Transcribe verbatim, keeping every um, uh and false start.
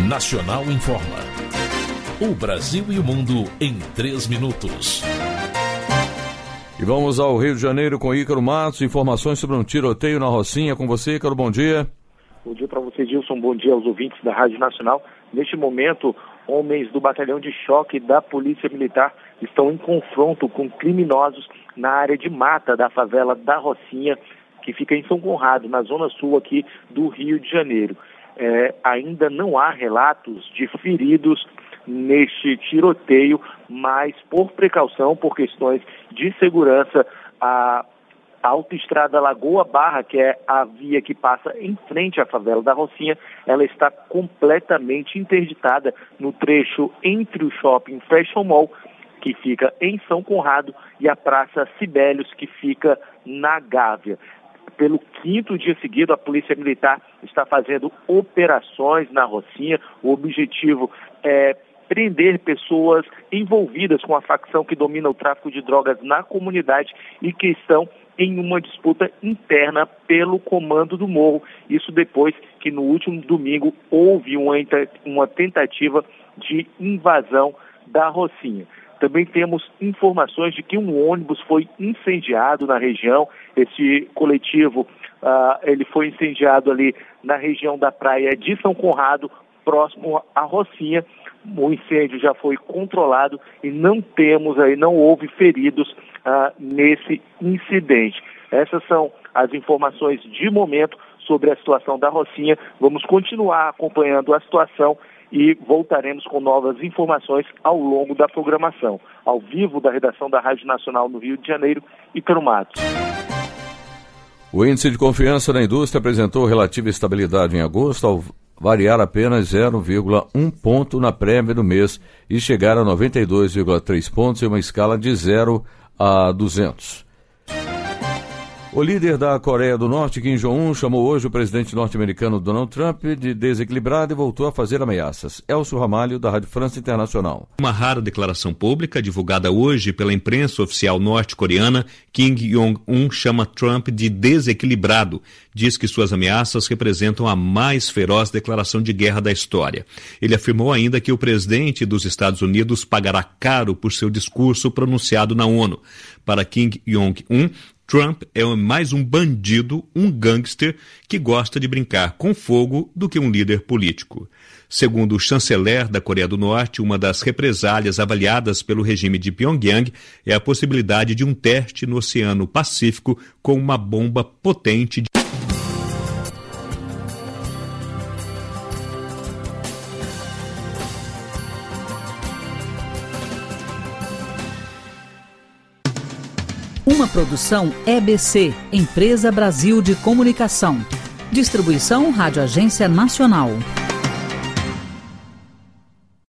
Nacional informa. O Brasil e o mundo em três minutos. E vamos ao Rio de Janeiro com Ícaro Matos. Informações sobre um tiroteio na Rocinha. Com você, Ícaro, bom dia. Bom dia para você, Gilson. Bom dia aos ouvintes da Rádio Nacional. Neste momento, homens do batalhão de choque da Polícia Militar estão em confronto com criminosos na área de mata da favela da Rocinha, que fica em São Conrado, na zona sul aqui do Rio de Janeiro. É, ainda não há relatos de feridos neste tiroteio, mas por precaução, por questões de segurança, a autoestrada Lagoa Barra, que é a via que passa em frente à favela da Rocinha, ela está completamente interditada no trecho entre o shopping Fashion Mall, que fica em São Conrado, e a Praça Cibélios, que fica na Gávea. Pelo quinto dia seguido, a Polícia Militar está fazendo operações na Rocinha. O objetivo é prender pessoas envolvidas com a facção que domina o tráfico de drogas na comunidade e que estão em uma disputa interna pelo comando do morro. Isso depois que no último domingo houve uma tentativa de invasão da Rocinha. Também temos informações de que um ônibus foi incendiado na região. Esse coletivo uh, ele foi incendiado ali na região da praia de São Conrado, próximo à Rocinha. O incêndio já foi controlado e não temos aí, não houve feridos uh, nesse incidente. Essas são as informações de momento sobre a situação da Rocinha. Vamos continuar acompanhando a situação e voltaremos com novas informações ao longo da programação. Ao vivo da redação da Rádio Nacional no Rio de Janeiro, Ícaro Matos. O índice de confiança na indústria apresentou relativa estabilidade em agosto, ao variar apenas zero vírgula um ponto na prévia do mês e chegar a noventa e dois vírgula três pontos em uma escala de zero a duzentos. O líder da Coreia do Norte, Kim Jong-un, chamou hoje o presidente norte-americano Donald Trump de desequilibrado e voltou a fazer ameaças. Elcio Ramalho, da Rádio França Internacional. Uma rara declaração pública, divulgada hoje pela imprensa oficial norte-coreana, Kim Jong-un chama Trump de desequilibrado. Diz que suas ameaças representam a mais feroz declaração de guerra da história. Ele afirmou ainda que o presidente dos Estados Unidos pagará caro por seu discurso pronunciado na ONU. Para Kim Jong-un, Trump é mais um bandido, um gangster, que gosta de brincar com fogo do que um líder político. Segundo o chanceler da Coreia do Norte, uma das represálias avaliadas pelo regime de Pyongyang é a possibilidade de um teste no Oceano Pacífico com uma bomba potente de... Uma produção E B C, Empresa Brasil de Comunicação. Distribuição Rádio Agência Nacional.